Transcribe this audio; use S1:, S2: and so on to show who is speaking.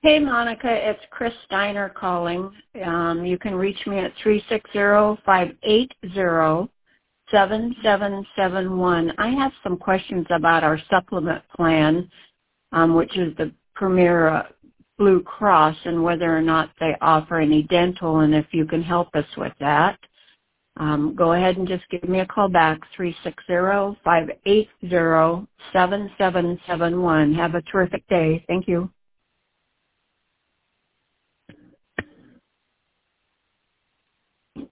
S1: Hey, Monica, it's Chris Steiner calling. You can reach me at 360-580-7771. I have some questions about our supplement plan, which is the Premier Blue Cross, and whether or not they offer any dental, and if you can help us with that. Go ahead and just give me a call back, 360-580-7771. Have a terrific day. Thank you.